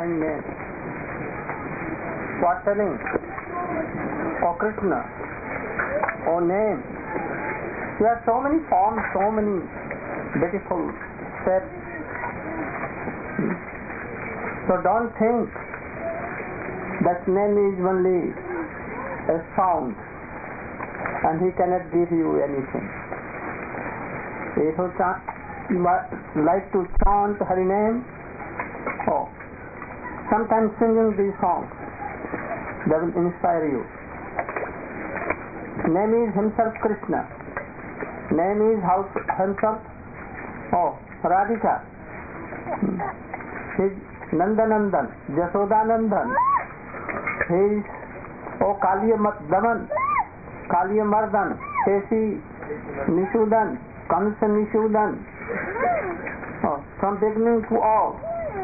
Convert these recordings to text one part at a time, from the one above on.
divine name. For telling, O Krishna, O name, you have so many forms, so many beautiful steps. So don't think that name is only a sound and he cannot give you anything. If you like to chant Hari name, sometimes singing these songs, they will inspire you. Name is himself Krishna. Name is himself Radhika. He is Nandanandan, Jasodanandan. He is Kaliya Mardan, Kesi Nishudan, Kamsa Nishudan. From beginning to all.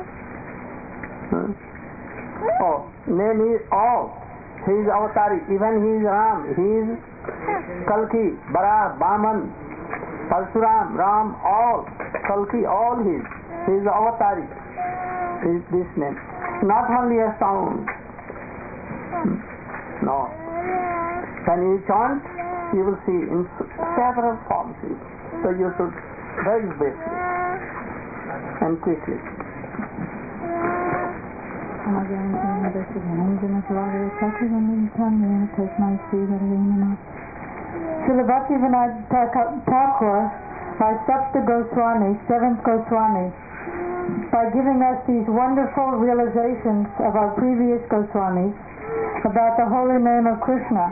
Name is all. He is Avatari. Even he is Ram. He is Kalki, Bara, Baman, Parsuram, Ram, all. Kalki, all his. He is Avatari. Is this name. Not only a sound. No. When you chant, you will see in several forms. So you should very briefly and quickly. Srila Bhaktivinoda Thakur, our Sapta Goswami, seventh Goswami, by giving us these wonderful realizations of our previous Goswamis about the holy name of Krishna,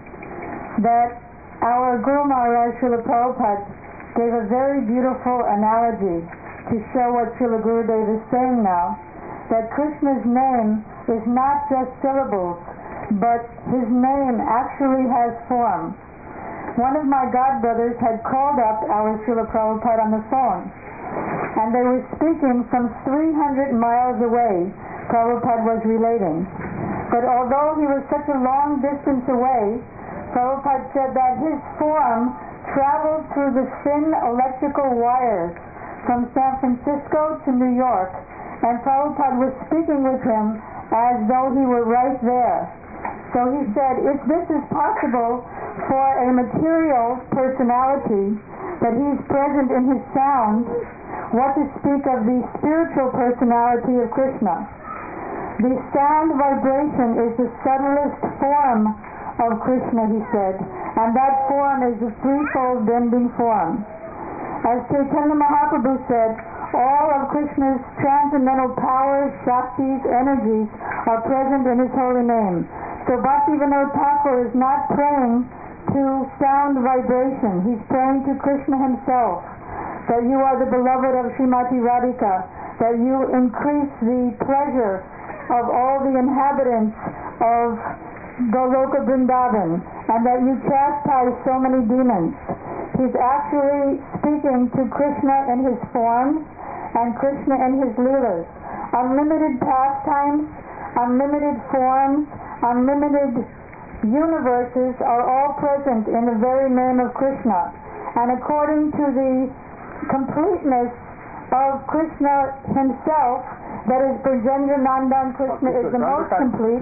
that our Guru Maharaj Srila Prabhupada gave a very beautiful analogy to show what Srila Gurudev is saying now, that Krishna's name is not just syllables, but his name actually has form. One of my godbrothers had called up our Srila Prabhupada on the phone, and they were speaking from 300 miles away, Prabhupada was relating. But although he was such a long distance away, Prabhupada said that his form traveled through the thin electrical wires from San Francisco to New York, and Prabhupada was speaking with him as though he were right there. So he said, if this is possible for a material personality, that he is present in his sound, what to speak of the spiritual personality of Krishna? The sound vibration is the subtlest form of Krishna, he said, and that form is the threefold bending form. As Chaitanya Mahaprabhu said, all of Krishna's transcendental powers, shaktis, energies are present in his holy name. So Bhaktivinoda Thakur is not praying to sound vibration. He's praying to Krishna himself, that you are the beloved of Srimati Radhika, that you increase the pleasure of all the inhabitants of Goloka Vrindavan, and that you chastise so many demons. He's actually speaking to Krishna in his form and Krishna in his leelas. Unlimited pastimes, unlimited forms, unlimited universes are all present in the very name of Krishna. And according to the completeness of Krishna himself, that is Brajendra Nandan Krishna is the most complete,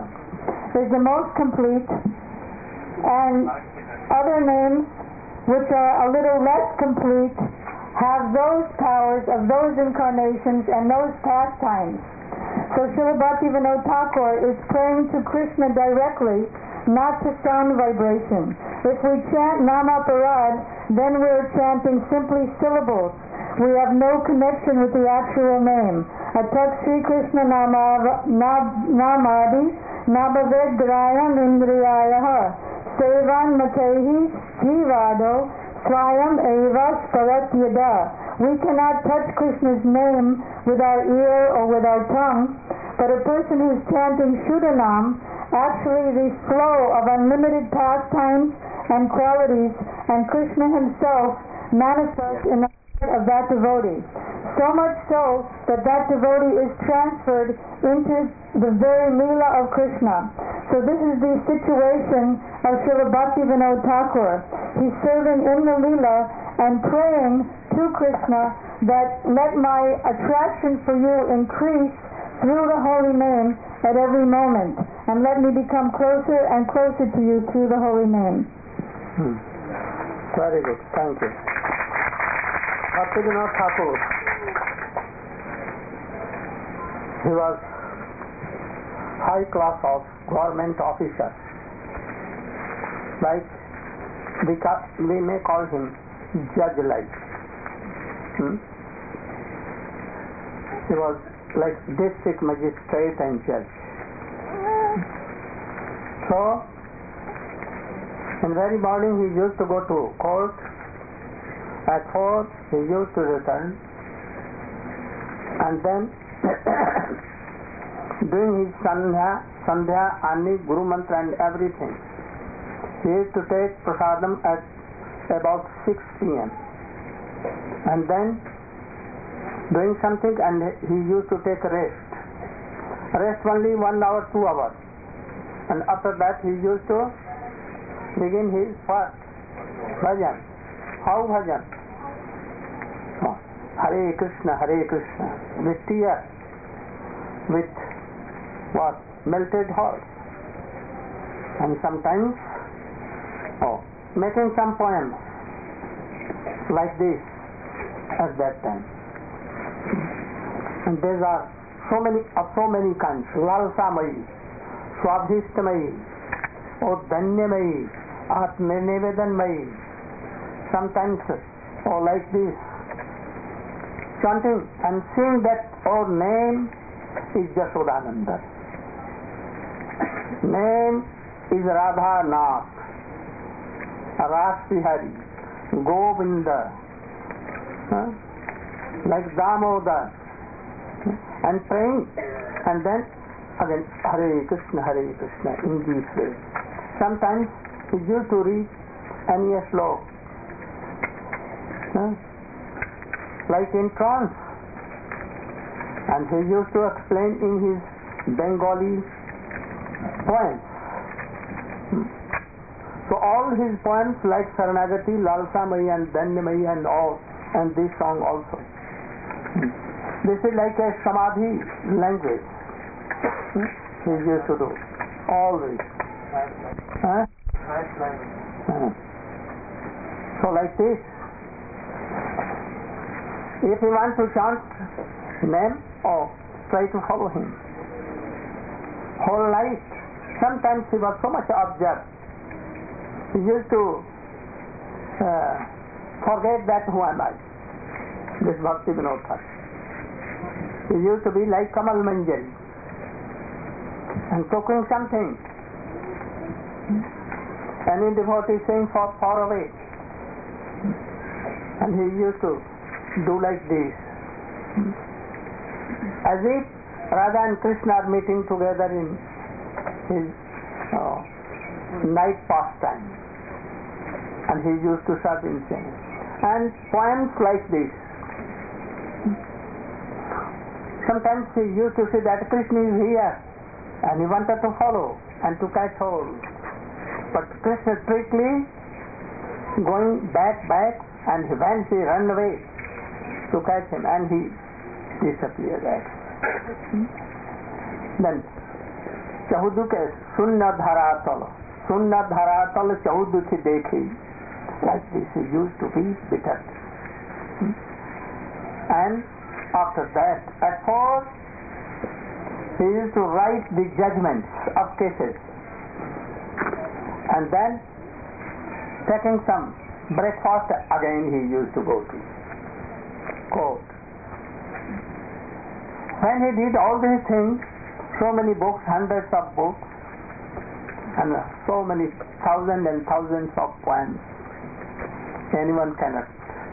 and other names which are a little less complete have those powers of those incarnations and those pastimes. So Srila Bhaktivinoda Thakur is praying to Krishna directly, not to sound vibration. If we chant Nama Parad, then we're chanting simply syllables. We have no connection with the actual name. Atak Sri Krishna Namadi Nabhaved Grayam Indriyaha Sevan Matehi Jivado Swayam Eva Sparat Yada. We cannot touch Krishna's name with our ear or with our tongue, but a person who's chanting Shuddhanam, actually the flow of unlimited pastimes and qualities, and Krishna himself manifests in the heart of that devotee. So much so that that devotee is transferred into the very Leela of Krishna. So this is the situation of Srila Bhaktivinoda Thakur. He's serving in the Leela and praying to Krishna that let my attraction for you increase through the holy name at every moment, and let me become closer and closer to you through the holy name. Very good, thank you. Bhaktivinoda Thakur, he was high class of government officer. Like we may call him judge-like. He was like district magistrate and judge. So, in very morning he used to go to court. At 4 he used to return, and then doing his Sandhya, Ani, Guru Mantra and everything. He used to take prasadam at about 6 p.m. and then doing something, and he used to take rest only 1 hour, 2 hours, and after that he used to begin his first bhajan. How bhajan? Hare Krishna, with tears, with what? Melted heart, and sometimes making some poems like this at that time. And there are so many kinds. Lalsamayi, Swabhistamayi, Danyamayi, Atmanivedanmayi. Sometimes like this, chanting and saying that our name is Jashodananda. Name is Radha Nath, Rasbihari, Govinda, like Damodar, and praying, and then again Hare Krishna in this way. Sometimes he used to read any slok, like in trance, and he used to explain in his Bengali poems. So all his poems like Saranagati, Lalsamayi and Danyamayi and all, and this song also. This is like a Samadhi language. He used to do always. So like this, if you want to chant name, try to follow him. Whole night, sometimes he was so much observed. He used to forget that who am I. This Bhaktivinoda Thakur. He used to be like Kamal Manjari and cooking something. Any devotee saying far away, and he used to do like this, as if Radha and Krishna are meeting together in his night pastime, and he used to serve incense. And poems like this. Sometimes he used to say that Krishna is here, and he wanted to follow and to catch hold. But Krishna strictly going back, and when he ran away to catch him, and he disappeared. Then Chahudu ke Sunna Dharatal Chahudu ki dekhi. Like this he used to be bitter. And after that, at first, he used to write the judgments of cases, and then taking some breakfast, again he used to go to court. When he did all these things, so many books, hundreds of books, and so many thousands and thousands of poems, anyone cannot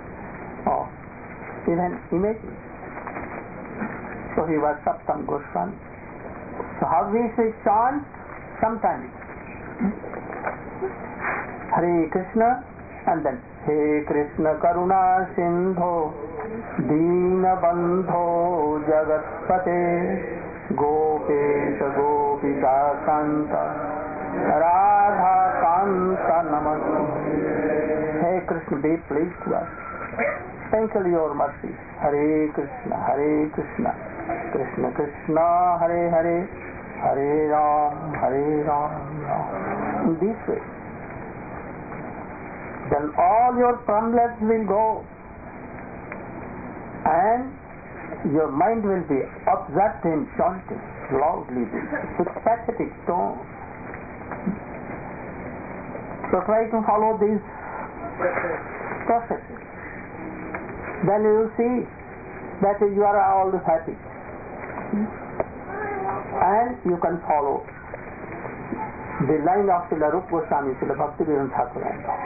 even imagine. So he was Saptam Goswami. So how we say chant? Sometimes Hare Krishna, and then He Krishna Karuna Sindho Deena Bandho Jagatpate Gopesha Gopika Kanta Radha Kanta Namaste. Hey Krishna, be pleased to us. Sprinkle your mercy. Hare Krishna, Krishna Krishna, Hare Hare, Hare Ram, in this way. Then all your problems will go and your mind will be absorbed in chanting loudly with pathetic tone. So try to follow these processes. Then you will see that you are always happy. And you can follow the line of Srila Rupa Goswami, Srila Bhaktivedanta Thakur.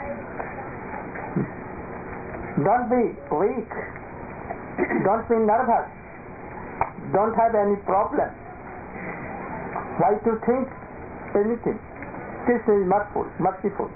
Don't be weak. Don't be nervous. Don't have any problem. Why to think anything? This is merciful.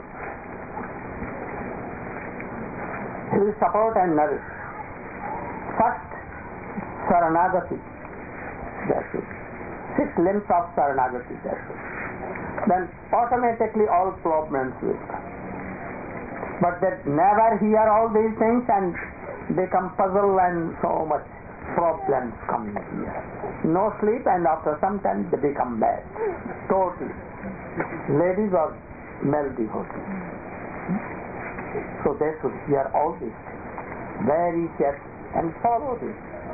He will support and nourish. First, Saranagati. That's it. 6 limbs of Saranagati. That's it. Then automatically all problems will come. But that never hear all these things and become puzzled and so much problems come here. No sleep and after some time they become bad. Totally. Ladies or male devotees. So they should hear all these things very carefully and follow this.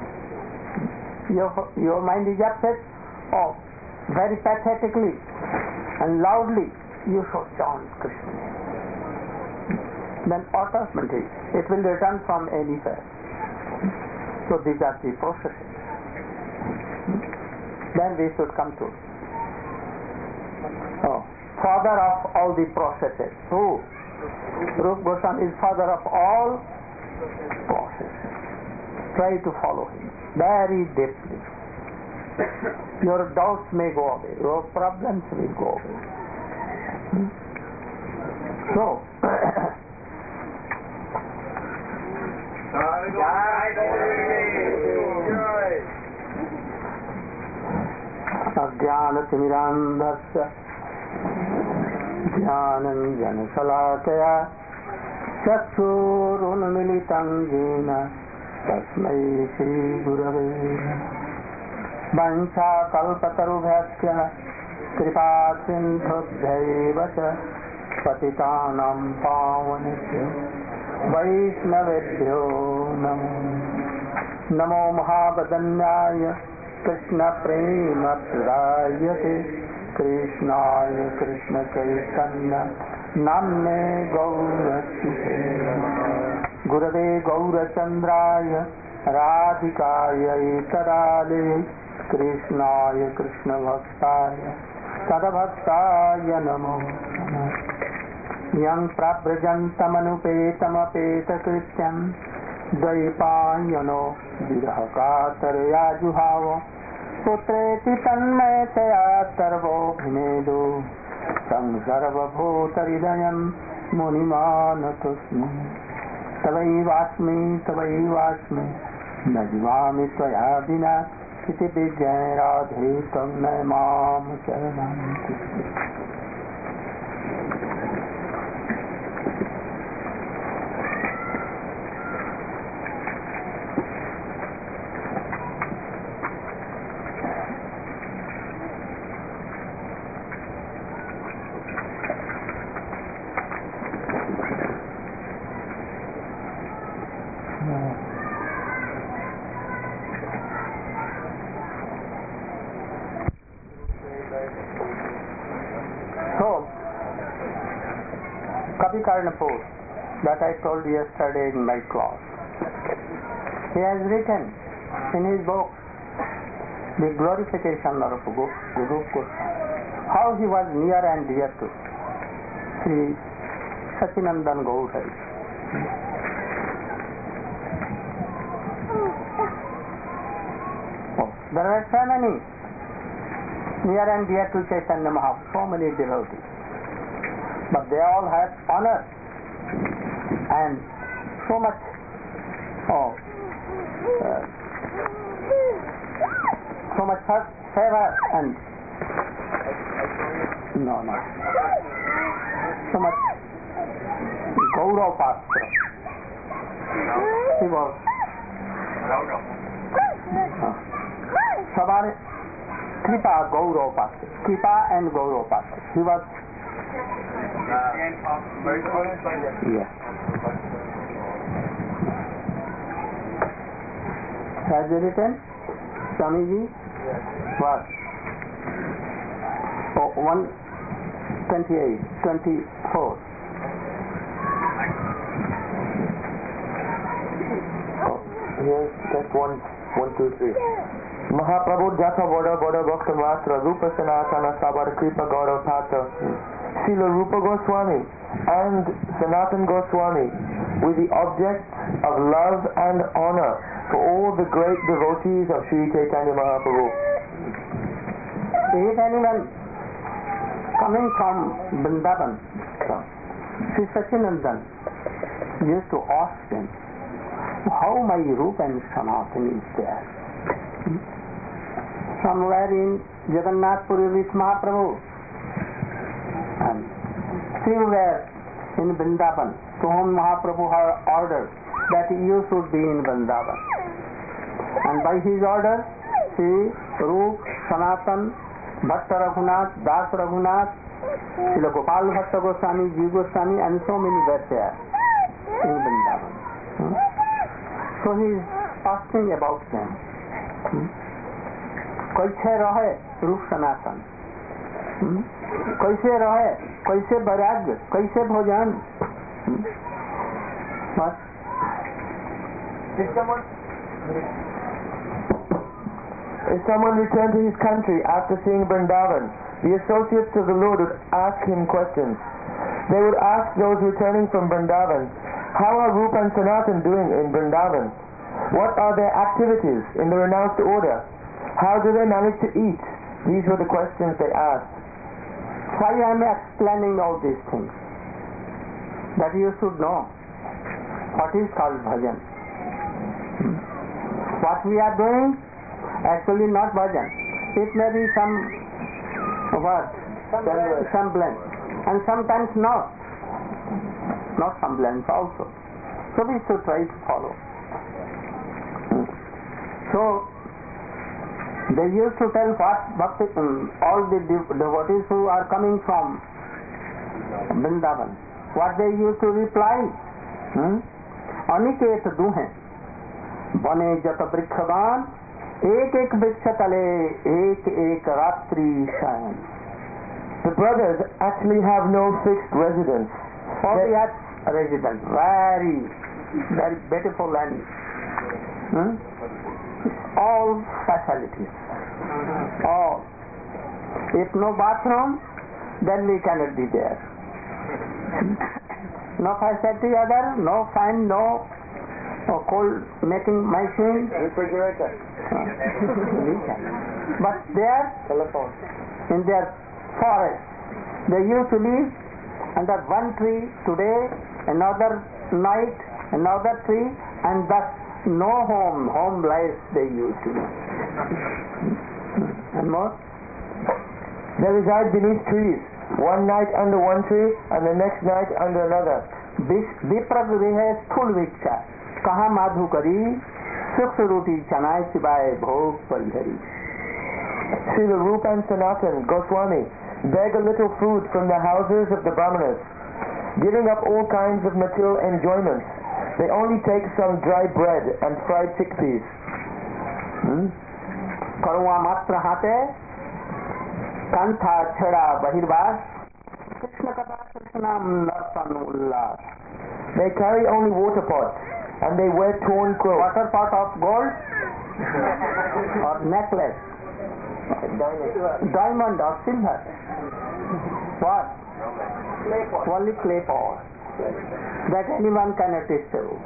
Your mind is upset. Oh, very pathetically and loudly you should chant Krishna. Then automatically it will return from anywhere. So these are the processes. Then we should come to father of all the processes. Who? Rupa Goswami is father of all processes. Try to follow him very deeply. Your doubts may go away. Your problems will go away. So, Ajnanatimirandhasya Jnananjanashalakaya Chakshurunmilitam Jena Tasmai Shri Gurave Vancha Kalpatarubhyasya Kripa Sindhubhyaiva Cha Patitanam Pavanebhyo Vaishnavebhyo Namo Namo Mahavadanyaya Krishna Prema Pradayate Krishnaya Krishna Chaitanya Namne Gaurachite Gurave Gaurachandraya Radhikaya Itarale Krishnaya Krishna Bhaktaya Tadabhaktaya Namo Yang Prabrajantamanupetamapetakrityam Dvaipayano Virahakatarya Juhavo Putreti Tanmayataya Tarvo Bhinedu Samsarvabhutaridayam Munimanatosmi Tavaivasmi Najvami Tvaya Vina Iti Vijay Radhe Tamnay Mam Charanam Karnapur that I told yesterday in my class. He has written in his book the glorification of Rupa Goswami, how he was near and dear to Sri Sachinandan Gaur Hari. There are so many near and dear to Chaitanya Mahaprabhu, so many devotees. But they all have honor and so much favor and so much Gaurav Pastra. He was Sabar Kripa Gauropasya. Kripa and Gauropasya. He was yes. Has it written? Swamiji? Yes. What? Oh, 128, 24. Here's just 1, 2, 3. Mahaprabhu Jasa Boda Boda Bhakta Matra Rupa Sanatana Sabar Kripa Gaurav Patra Srila Rupa Goswami and Sanatan Goswami with the object of love and honor for all the great devotees of Sri Chaitanya Mahaprabhu. If anyone coming from Vrindavan, Sri Sachinandan used to ask him, how my Rupa and Sanatan is there? Somewhere in Jagannath Puri with Mahaprabhu, and somewhere in Vrindavan, to whom Mahaprabhu had ordered that you should be in Vrindavan. And by his order, Sri Rup, Sanatan, Bhatta Raghunath, Das Raghunath, Srila Gopal Bhatta Goswami, Jiva Goswami, and so many were there in Vrindavan. So he is asking about them. कैसे रहे रूप सनातन, कैसे रहे, कैसे वैराग्य, कैसे भोजन. बस If someone returned to his country after seeing Vrindavan, the associates of the Lord would ask him questions. They would ask those returning from Vrindavan, how are Rupa and Sanatan doing in Vrindavan? What are their activities in the renounced order? How do they manage to eat? These were the questions they asked. Why I am explaining all these things? That you should know what is called bhajan. What we are doing, actually not bhajan. It may be some word, semblance, and sometimes not semblance also. So we should try to follow. So they used to tell what bhakti, all the devotees who are coming from Vrindavan, what they used to reply. Aniket दुहें बने जत वृक्षगान एक एक वृक्ष तले एक एक रात्रि शयन. The brothers actually have no fixed residence. All they have residence, very, very beautiful and all facilities. All. If no bathroom, then we cannot be there. No facility other, no fan, no cold making machine. Refrigerator. But there, Telephone. in their forest, they used to live under one tree today, another night, another tree, and thus no home life they used to live. And more? They reside beneath trees, one night under one tree and the next night under another. विप्रगृह स्थूल भिक्षा कहाँ माधु करी सूक्ष्म रोटी चनाए सिवाय भोग परिहरी. Srila Rupa and Sanatan Goswami beg a little food from the houses of the Brahmanas. Giving up all kinds of material enjoyments, they only take some dry bread and fried chickpeas. करुआ मात्र हाथे कंथा छड़ा बहिर्वास कृष्ण कथा कृष्णाम नर्तन उल्लास. They carry only water pots and they wear torn clothes. Water pot of gold or necklace, diamond or silver. What? Only clay pot that anyone cannot disturb.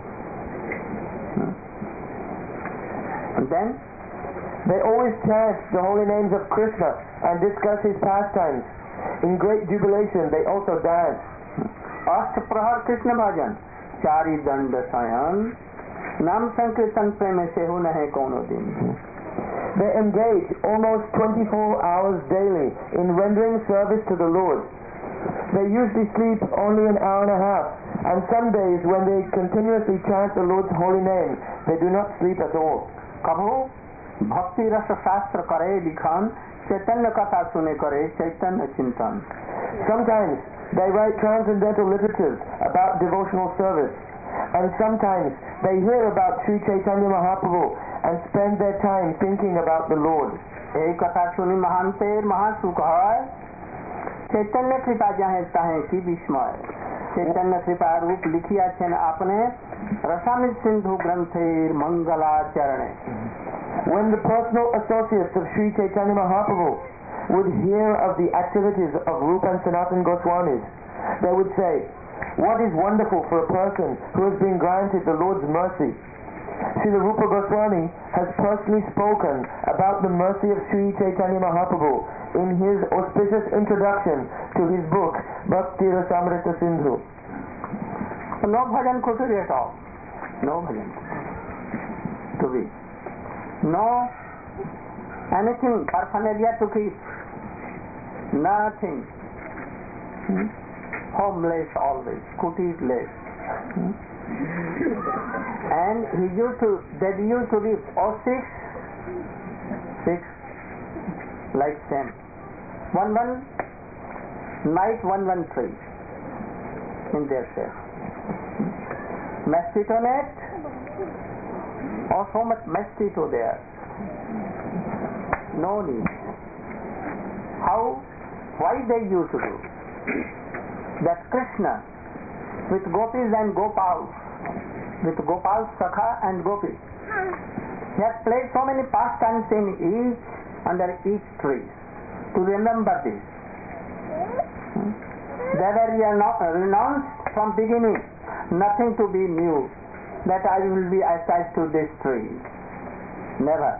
And then they always chant the holy names of Krishna and discuss his pastimes. In great jubilation they also dance. अष्ट प्रहर कृष्ण भजन चारि दंड शयन नाम संकीर्तन प्रेम से हो न है कोनो दिन. They engage almost 24 hours daily in rendering service to the Lord. They usually sleep only an hour and a half, and some days when they continuously chant the Lord's holy name, they do not sleep at all. कभू भक्ति रस शास्त्र करे लिखन, चैतन्य कथा सुने करे चैतन्य चिंतन. Sometimes they write transcendental literatures about devotional service, and sometimes they hear about Sri Chaitanya Mahaprabhu and spend their time thinking about the Lord. এই কথা শুনি মহান্তের মহাসুখ হয়. চৈতন্য কৃপা যাহে তাহে কি বিস্ময়. চৈতন্য কৃপা রূপ লিখিয়াছেন আপনি রসামিত সিন্ধু গ্রন্থের মঙ্গলাচরণে. When the personal associates of Sri Chaitanya Mahaprabhu would hear of the activities of Rupa and Sanatana Goswamis, they would say, "What is wonderful for a person who has been granted the Lord's mercy?" Srila Rupa Goswami has personally spoken about the mercy of Sri Chaitanya Mahaprabhu in his auspicious introduction to his book Bhakti Rasamrita Sindhu. No bhajan kuturi at all. No bhajan to be. No anything paraphernalia to keep. Nothing. Homeless always, kuti-less. And they used to live six like them. One night, one tree in their share. Mosquito net, or so much mosquito there. No need. Why they used to do? That Krishna with gopis and gopals, with Gopal Sakha and Gopi, he has played so many pastimes under each tree. To remember this, they were renounced from beginning, nothing to be new, that I will be attached to this tree. Never.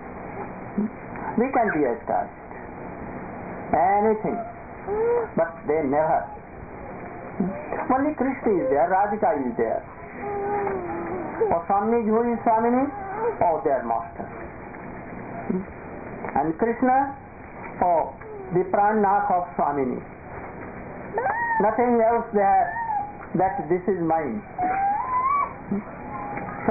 We can be attached. Anything. But they never. Only Krishna is there, Radhika is there. Or Swami who is Swamini, or their master. And Krishna, or the Prannath of Swamini. Nothing else there that this is mine. So,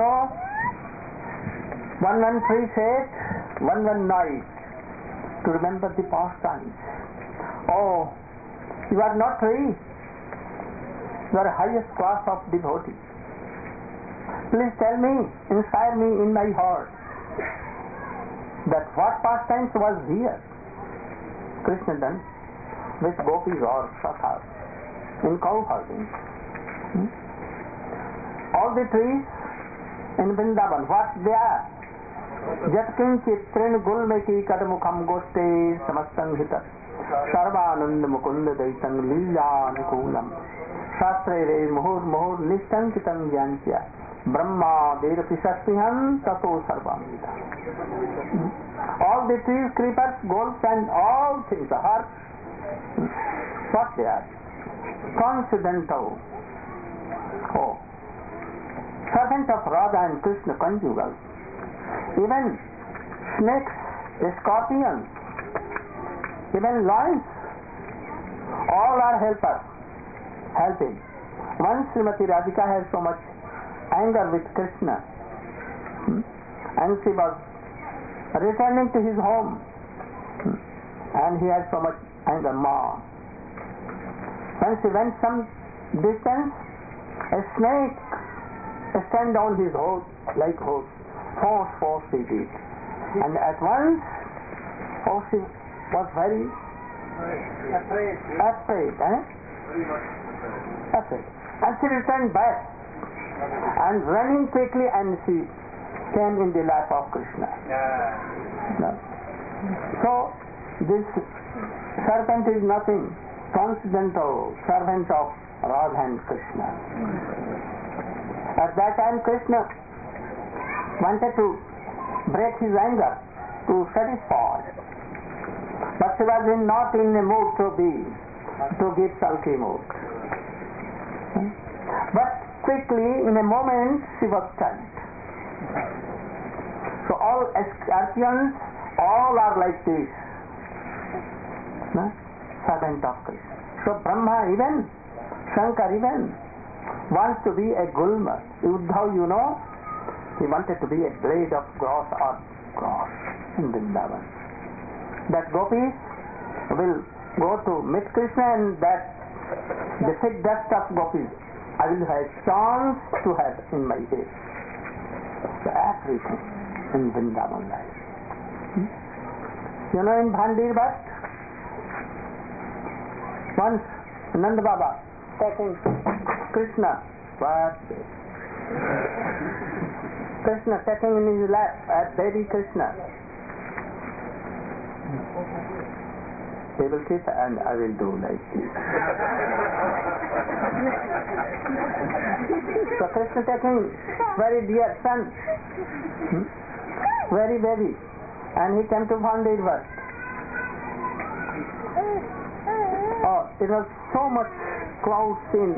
one tree said, one night, to remember the past times. Oh, you are not tree. You are highest class of devotee. Please tell me, inspire me in my heart, that what pastimes was here? Krishna done with gopis or sakhas in cow herding. All the trees in Vrindavan, what they are? Jatkinchit trin gulmeki kadmukham goste samastanghita sarvanand mukunda daitam leelanukulam shastre re muhur nistankitam jantya brahma derapi shastiham tato sarvamita. All the trees, creepers, golds and all things are what they are? Coincidental. Oh, servant of Radha and Krishna conjugal. Even snakes, scorpions, even lions, all are helpers, helping. Once Srimati Radhika has so much anger with Krishna, and she was returning to his home, and he had so much anger. When she went some distance, a snake stand on his horse like horse. Force he did, and at once she was very afraid. And she returned back and running quickly, and she came in the lap of Krishna. So this serpent is nothing, coincidental servant of Radha and Krishna. At that time Krishna wanted to break his anger, to satisfy, but she was not in the mood to give sulky mood. But quickly, in a moment, she was stunned. So all scorpions, all are like this, servant of Krishna. So Brahma even, Shankar even, wants to be a gulma. Uddhav, he wanted to be a blade of grass or grass. in Vrindavan. That gopis will go to meet Krishna and that defeat dust of gopis I will have chance to have in my head. So everything in Vrindavan life. You know, in Bhandir Bhat, once Nanda Baba taking Krishna, Krishna taking in his lap at baby Krishna. They will keep and I will do like this. So Krishna taking very dear son, very baby, and he came to Bhandir Bhat. Oh, it was so much clouds in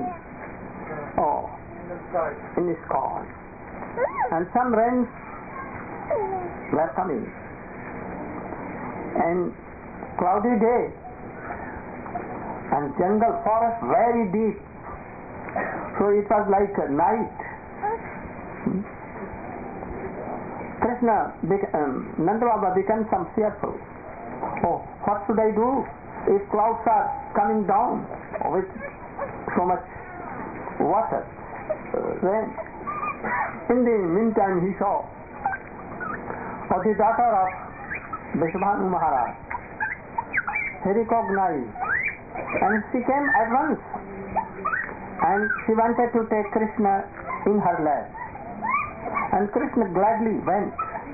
the sky, and some rains were coming, and cloudy day, and jungle forest very deep, so it was like a night. Krishna, Nanda Baba became some fearful. Oh, what should I do if clouds are coming down with so much water, rain? In the meantime, he saw the daughter of Vishwabhanu Maharaj. He recognized, and she came at once, and she wanted to take Krishna in her lap, and Krishna gladly went,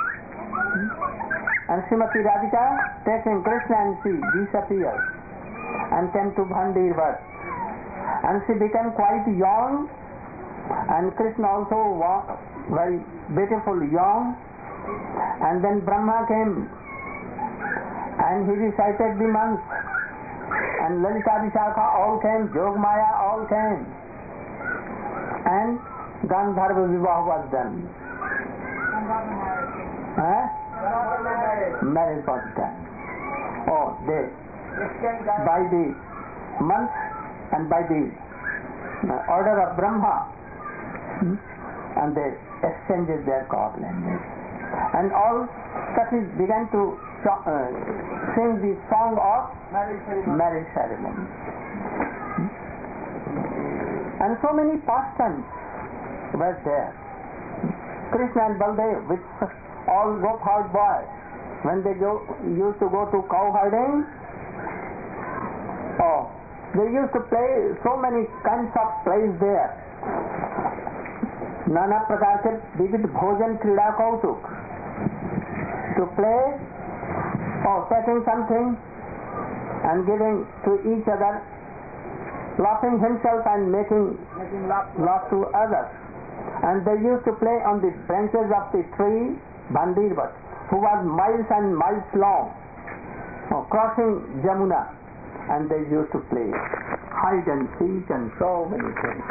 and Srimati Radhika taking Krishna, and she disappeared and came to Bhandir Bhat, and she became quite young, and Krishna also was very beautiful young, and then Brahma came and he recited the months, and Lalita Vishakha all came, Jogmaya all came, and Gandharva Vivah was done. Marriage was done. Oh, they, by the month and by the order of Brahma, and they exchanged their garlands, and all Sakhis began to sing the song of marriage ceremony. And so many pastimes were there. Krishna and Baldev with all goat-herd boys, when they used to go to cow herding, they used to play so many kinds of plays there. नाना प्रकार के विविध भोजन क्रीड़ा कौतुक, to play or taking something and giving to each other, laughing himself and making laugh to others. And they used to play on the branches of the tree Bhandir Bhat, who was miles and miles long, crossing Jamuna, and they used to play hide and seek and so many things.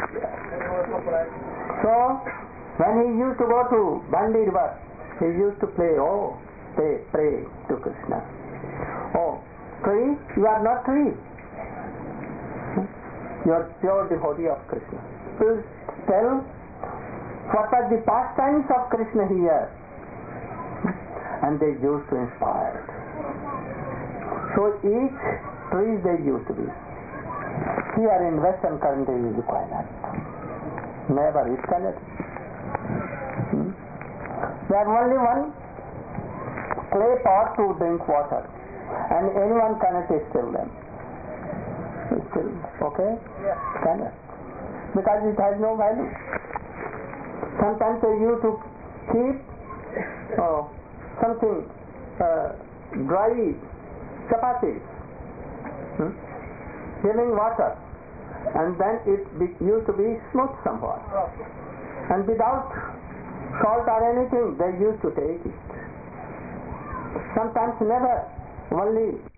So when he used to go to Bhandir Bhat, he used to play, they pray to Krishna. Oh, tree, you are not tree. You are pure devotee of Krishna. Please tell what are the pastimes of Krishna here. And they used to inspire. So each tree they used to be. Here in Western country you find that. Never, it cannot. There is only one clay pot to drink water, and anyone cannot steal them. Still, okay? Yeah. Cannot. Because it has no value. Sometimes they used to keep something dry chapati, giving water, and then it used to be smooth somewhat. And without salt or anything, they used to take it. Sometimes never, only